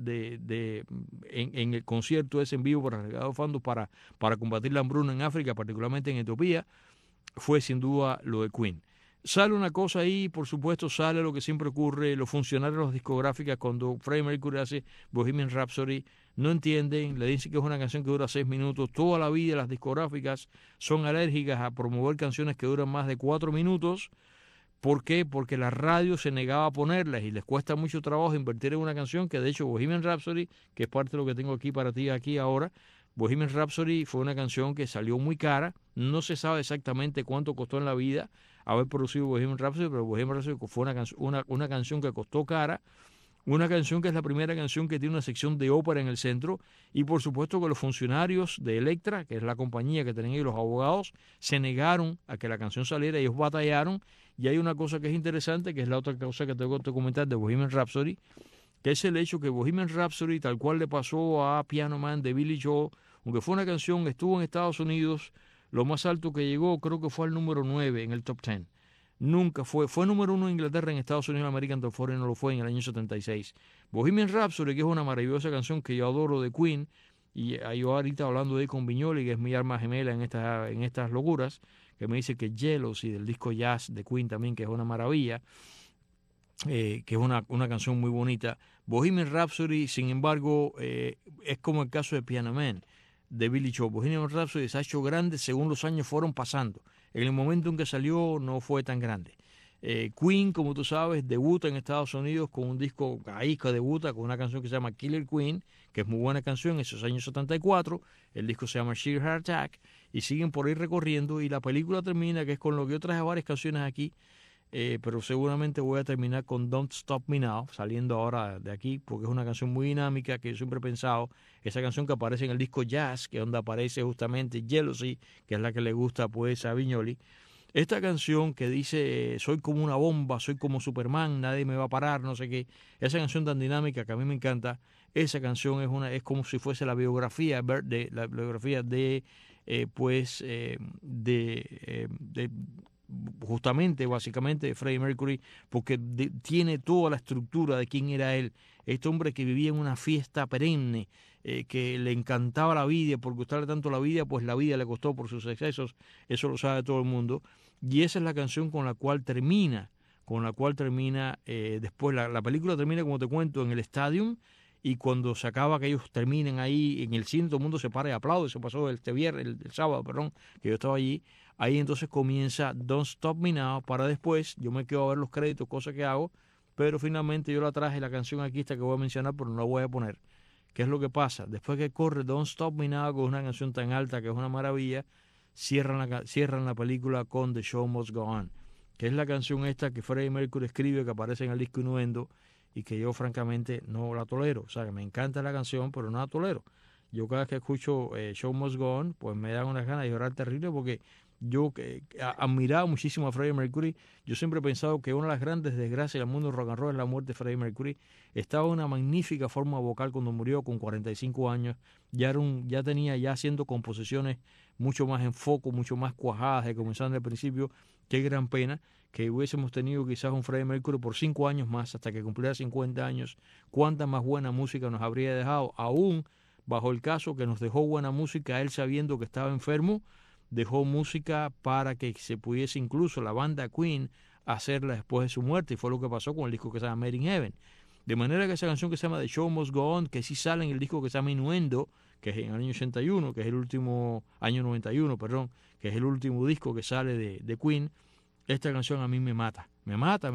en el concierto ese en vivo para recaudar fondos para combatir la hambruna en África, particularmente en Etiopía, fue sin duda lo de Queen. Sale una cosa ahí, por supuesto, sale lo que siempre ocurre, los funcionarios de las discográficas, cuando Freddie Mercury hace Bohemian Rhapsody, no entienden, le dicen que es una canción que dura 6 minutos, toda la vida las discográficas son alérgicas a promover canciones que duran más de 4 minutos. ¿Por qué? Porque la radio se negaba a ponerlas y les cuesta mucho trabajo invertir en una canción que, de hecho, Bohemian Rhapsody, que es parte de lo que tengo aquí para ti aquí ahora, Bohemian Rhapsody fue una canción que salió muy cara, no se sabe exactamente cuánto costó en la vida haber producido Bohemian Rhapsody, pero Bohemian Rhapsody fue una canción que costó cara, una canción que es la primera canción que tiene una sección de ópera en el centro, y por supuesto que los funcionarios de Elektra, que es la compañía que tenían ahí, los abogados, se negaron a que la canción saliera, ellos batallaron. Y hay una cosa que es interesante, que es la otra cosa que tengo que comentar de Bohemian Rhapsody, que es el hecho que Bohemian Rhapsody, tal cual le pasó a Piano Man de Billy Joel, aunque fue una canción, estuvo en Estados Unidos, lo más alto que llegó creo que fue al número 9 en el top 10. Nunca fue número 1 en Inglaterra, en Estados Unidos, American Top 40 no lo fue en el año 76. Bohemian Rhapsody, que es una maravillosa canción que yo adoro de Queen, y yo ahorita hablando de ahí con Viñoli, que es mi arma gemela en estas locuras, que me dice que Jealousy del disco Jazz de Queen también, que es una maravilla, que es una canción muy bonita. Bohemian Rhapsody, sin embargo, es como el caso de Piano Man, de Billy Joel. Bohemian Rhapsody se ha hecho grande según los años fueron pasando. En el momento en que salió no fue tan grande. Queen, como tú sabes, debuta en Estados Unidos con un disco, ahí que debuta con una canción que se llama Killer Queen, que es muy buena canción, en esos años 74, el disco se llama Sheer Heart Attack, y siguen por ahí recorriendo, y la película termina, que es con lo que yo traje varias canciones aquí, pero seguramente voy a terminar con Don't Stop Me Now, saliendo ahora de aquí, porque es una canción muy dinámica, que yo siempre he pensado, esa canción que aparece en el disco Jazz, que es donde aparece justamente Jealousy, que es la que le gusta pues a Viñoli. Esta canción que dice, soy como una bomba, soy como Superman, nadie me va a parar, no sé qué. Esa canción tan dinámica que a mí me encanta, esa canción es como si fuese la biografía justamente, básicamente, de Freddie Mercury, porque tiene toda la estructura de quién era él. Este hombre que vivía en una fiesta perenne, que le encantaba la vida, por gustarle tanto la vida, pues la vida le costó por sus excesos, eso lo sabe todo el mundo. Y esa es la canción con la cual termina después, la película termina, como te cuento, en el Stadium, y cuando se acaba que ellos terminen ahí en el cine, todo el mundo se para y aplaude. Eso pasó el sábado, que yo estaba allí. Ahí entonces comienza Don't Stop Me Now, para después, yo me quedo a ver los créditos, cosa que hago, pero finalmente yo la traje, la canción aquí está que voy a mencionar, pero no la voy a poner. ¿Qué es lo que pasa? Después que corre Don't Stop Me Now, con una canción tan alta que es una maravilla, cierran la película con The Show Must Go On, que es la canción esta que Freddie Mercury escribe, que aparece en el disco Innuendo, y que yo francamente no la tolero. O sea, que me encanta la canción, pero no la tolero. Yo cada vez que escucho Show Must Go On, pues me dan unas ganas de llorar terrible, porque yo admiraba muchísimo a Freddie Mercury. Yo siempre he pensado que una de las grandes desgracias del mundo rock and roll es la muerte de Freddie Mercury. Estaba en una magnífica forma vocal cuando murió, con 45 años. Ya tenía haciendo composiciones mucho más en foco, mucho más cuajadas de comenzar desde el principio. Qué gran pena que hubiésemos tenido quizás un Freddie Mercury por 5 años más, hasta que cumpliera 50 años. Cuánta más buena música nos habría dejado, aún bajo el caso que nos dejó buena música él sabiendo que estaba enfermo. Dejó música para que se pudiese incluso la banda Queen hacerla después de su muerte, y fue lo que pasó con el disco que se llama Made in Heaven. De manera que esa canción que se llama The Show Must Go On, que sí sale en el disco que se llama Innuendo, que es en el año 81, que es el último, año 91, perdón, que es el último disco que sale de Queen, esta canción a mí me mata, porque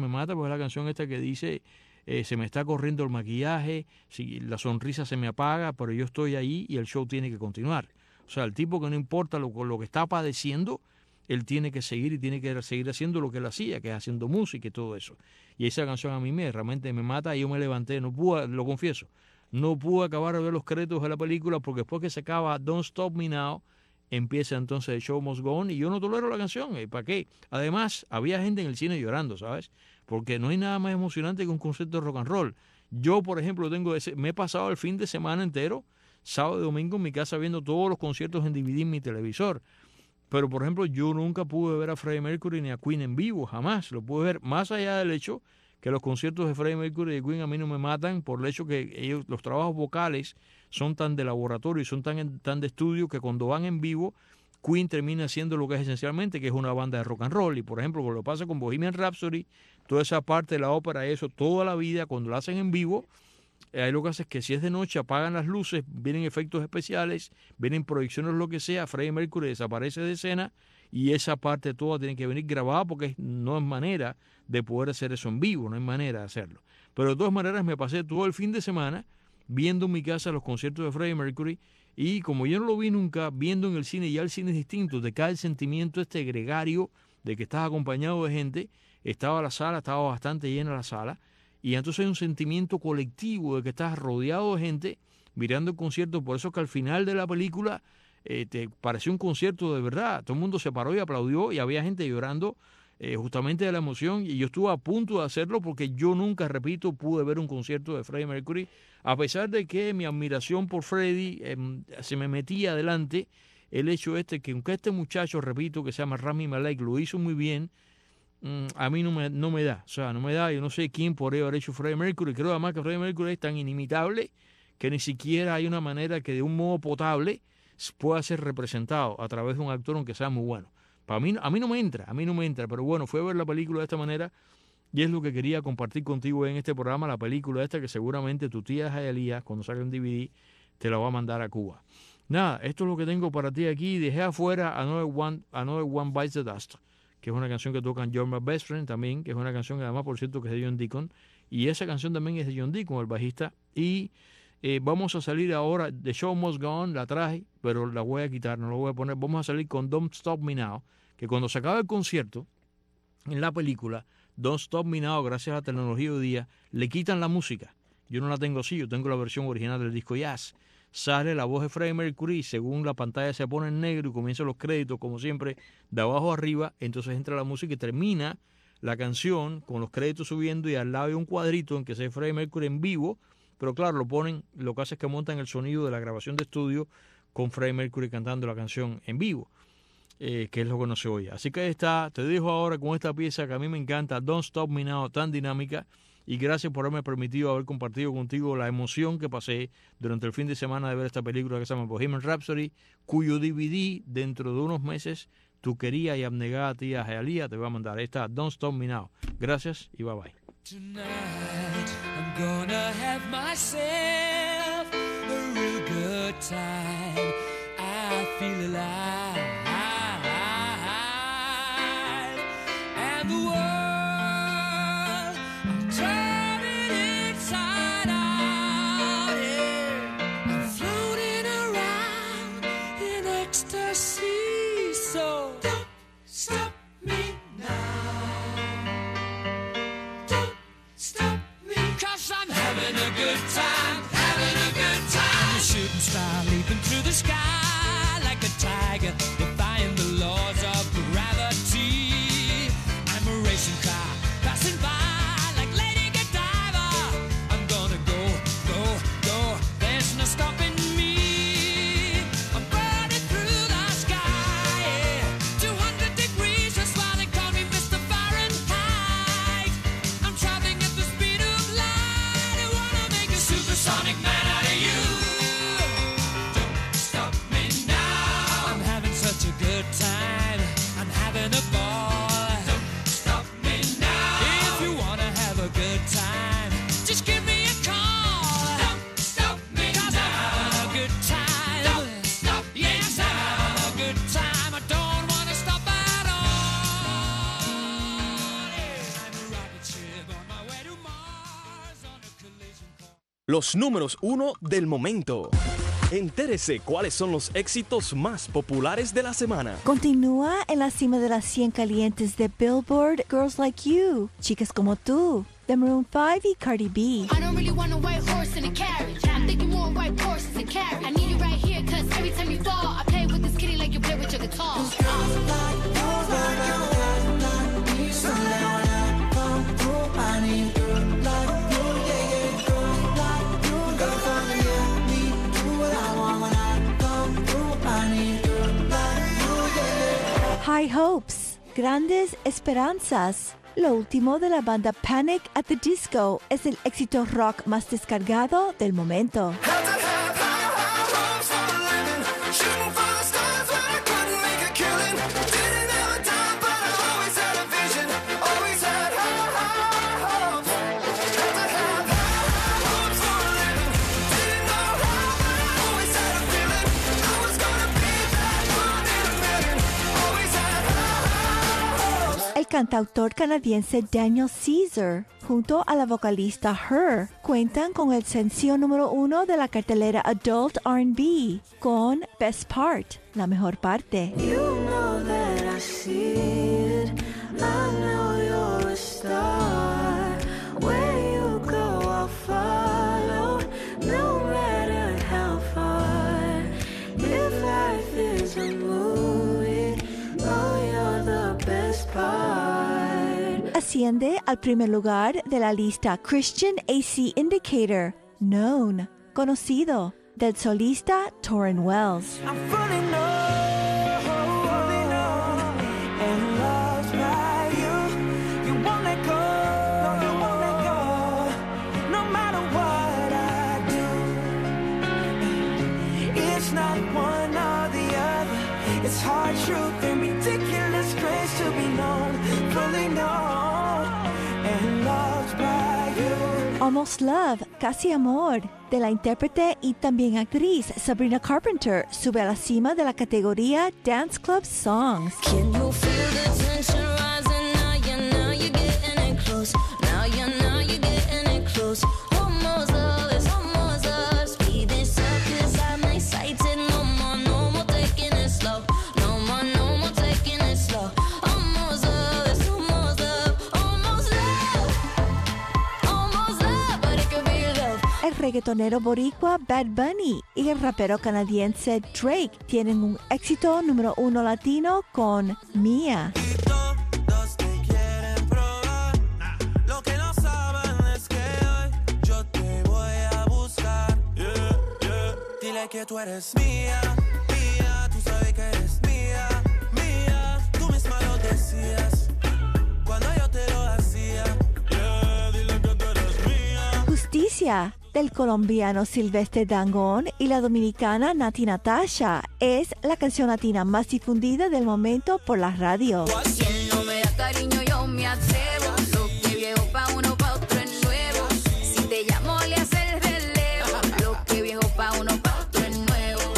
es la canción esta que dice, se me está corriendo el maquillaje, si la sonrisa se me apaga, pero yo estoy ahí y el show tiene que continuar. O sea, el tipo que no importa lo que está padeciendo, él tiene que seguir y tiene que seguir haciendo lo que él hacía, que es haciendo música y todo eso. Y esa canción a mí realmente me mata, y yo me levanté, no pude, lo confieso, no pude acabar de ver los créditos de la película, porque después que se acaba Don't Stop Me Now, empieza entonces el Show Must Go On, y yo no tolero la canción, ¿para qué? Además, había gente en el cine llorando, ¿sabes? Porque no hay nada más emocionante que un concierto de rock and roll. Yo, por ejemplo, me he pasado el fin de semana entero, sábado y domingo, en mi casa viendo todos los conciertos en DVD en mi televisor. Pero, por ejemplo, yo nunca pude ver a Freddie Mercury ni a Queen en vivo, jamás. Lo pude ver, más allá del hecho que los conciertos de Freddie Mercury y de Queen a mí no me matan, por el hecho que ellos, los trabajos vocales son tan de laboratorio y son tan de estudio, que cuando van en vivo, Queen termina haciendo lo que es esencialmente, que es una banda de rock and roll. Y, por ejemplo, lo que pasa con Bohemian Rhapsody, toda esa parte de la ópera, eso, toda la vida, cuando lo hacen en vivo, ahí lo que hace es que si es de noche apagan las luces, vienen efectos especiales, vienen proyecciones, lo que sea, Freddie Mercury desaparece de escena y esa parte toda tiene que venir grabada, porque no es manera de poder hacer eso en vivo, no hay manera de hacerlo. Pero de todas maneras me pasé todo el fin de semana viendo en mi casa los conciertos de Freddie Mercury, y como yo no lo vi nunca, viendo en el cine, ya el cine es distinto, te cae el sentimiento gregario de que estás acompañado de gente. Estaba bastante llena la sala, y entonces hay un sentimiento colectivo de que estás rodeado de gente mirando el concierto. Por eso que al final de la película te pareció un concierto de verdad. Todo el mundo se paró y aplaudió, y había gente llorando justamente de la emoción, y yo estuve a punto de hacerlo, porque yo nunca, repito, pude ver un concierto de Freddie Mercury, a pesar de que mi admiración por Freddie se me metía adelante el hecho que aunque este muchacho, repito, que se llama Rami Malek, lo hizo muy bien, a mí no me da, o sea, no me da. Yo no sé quién podría haber hecho Freddie Mercury. Creo además que Freddie Mercury es tan inimitable que ni siquiera hay una manera que de un modo potable pueda ser representado a través de un actor, aunque sea muy bueno. A mí no me entra, pero bueno, fue a ver la película de esta manera, y es lo que quería compartir contigo en este programa, la película esta que seguramente tu tía Jayalía, cuando salga en DVD, te la va a mandar a Cuba. Nada, esto es lo que tengo para ti aquí. Dejé afuera Another One Bites the Dust, que es una canción que tocan You're My Best Friend también, que es una canción que además, por cierto, que es de John Deacon, y esa canción también es de John Deacon, el bajista. Y vamos a salir ahora, The Show Must Go On, la traje, pero la voy a quitar, no la voy a poner. Vamos a salir con Don't Stop Me Now, que cuando se acaba el concierto, en la película, Don't Stop Me Now, gracias a la tecnología hoy día, le quitan la música. Yo no la tengo así, yo tengo la versión original del disco jazz. Sale la voz de Freddie Mercury, según la pantalla se pone en negro y comienzan los créditos, como siempre, de abajo a arriba. Entonces entra la música y termina la canción con los créditos subiendo, y al lado hay un cuadrito en que se ve Freddie Mercury en vivo, pero claro, lo que hace es que montan el sonido de la grabación de estudio con Freddie Mercury cantando la canción en vivo, que es lo que no se oye. Así que ahí está, te dejo ahora con esta pieza que a mí me encanta, Don't Stop Me Now, tan dinámica. Y gracias por haberme permitido haber compartido contigo la emoción que pasé durante el fin de semana de ver esta película que se llama Bohemian Rhapsody, cuyo DVD dentro de unos meses tu querida y abnegada tía Jayalía te va a mandar. Ahí está, Don't Stop Me Now. Gracias y bye bye. Tonight I'm gonna have myself a real good time. I feel alive, and the world star leaping through the sky like a tiger, defying the laws of gravity. I'm a racing car passing by like Lady Godiva. I'm gonna go, go, go. There's no stopping me. I'm burning through the sky, yeah. 200 degrees, that's why they call me Mr. Fahrenheit. I'm traveling at the speed of light. I wanna make a supersonic man out of you. Good time, I'm having a ball. Don't stop me now. If you wanna have a good time, just give me a call. Don't stop me now. I'm having a good time. Los números 1 del momento. Entérese cuáles son los éxitos más populares de la semana. Continúa en la cima de las 100 calientes de Billboard, Girls Like You, Chicas Como Tú, The Maroon 5 y Cardi B. I don't really want a white horse in a carriage. I'm thinking more white horses and carriage. I need it right here, cause every time you fall, I play with this kitty like you play with your guitar. High Hopes, Grandes Esperanzas. Lo último de la banda Panic at the Disco es el éxito rock más descargado del momento. El cantautor canadiense Daniel Caesar, junto a la vocalista Her, cuentan con el sencillo número 1 de la cartelera Adult R&B, con Best Part, la mejor parte. You know that I see it. I know you're a star. Where you go, I'll follow, no matter how far. If life is a movie, oh, you're the best part. Asciende al primer lugar de la lista Christian AC Indicator, Known, conocido, del solista Torrin Wells. I'm falling on, and lost by you. You won't let go, no, you won't let go. No matter what I do, it's not one or the other. It's hard truth and ridiculous grace to be known, fully known, and lost by you. Almost Love, Casi Amor, de la intérprete y también actriz Sabrina Carpenter, sube a la cima de la categoría Dance Club Songs. Can you feel the tension rising now? Now you're getting it close. Now you're getting it close. Almost love is almost love. Speeding up 'cause I'm excited. No more taking it slow. No more taking it slow. Almost love is almost love. Almost love. Almost love, but it could be love. El reggaetonero boricua Bad Bunny y el rapero canadiense Drake tienen un éxito número 1 latino con Mía. Todos te quieren probar. Lo que no saben es que hoy yo te voy a buscar. Dile que tú eres mía, mía. Tú sabes que eres mía, mía. Tú misma lo decías cuando yo te lo hacía. Dile que tú eres mía. Justicia, del colombiano Silvestre Dangond y la dominicana Nati Natasha, es la canción latina más difundida del momento por la radio. Si no me das cariño, yo me atrevo. Lo que viejo pa' uno, pa' otro es nuevo. Si te llamo, le hace el relevo. Lo que viejo pa' uno, pa' otro es nuevo.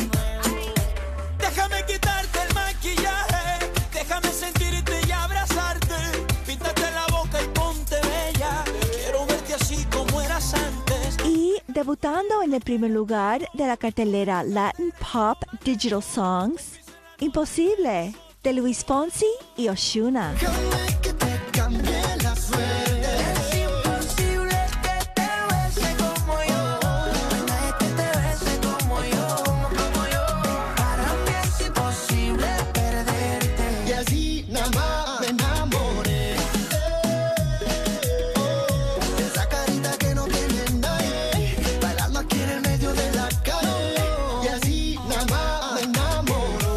Déjame quitarte el maquillaje. Déjame sentirte y abrazarte. Píntate la boca y ponte bella. Quiero verte así como eras antes. Y debutando en el primer lugar de la cartelera Latin Pop Digital Songs, Imposible, de Luis Fonsi y Ozuna. Déjame que te cambie la suerte. Es imposible que te bese como yo. No hay nadie que te bese como yo, como yo. Para mí es imposible perderte. Y así nada más me enamoré. Esa carita que no tiene nadie, bailando aquí en el medio de la calle. Y así nada más me enamoró.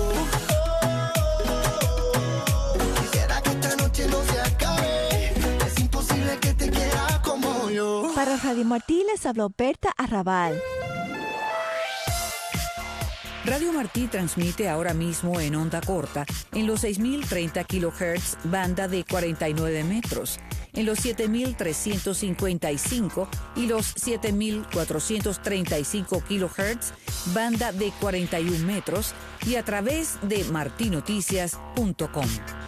Quisiera que esta noche no se acabe. Es imposible que te quiera como yo. Para Radio Martí les habló Berta Arrabal. Radio Martí transmite ahora mismo en onda corta en los 6.030 kHz, banda de 49 metros, en los 7.355 y los 7.435 kHz, banda de 41 metros, y a través de martinoticias.com.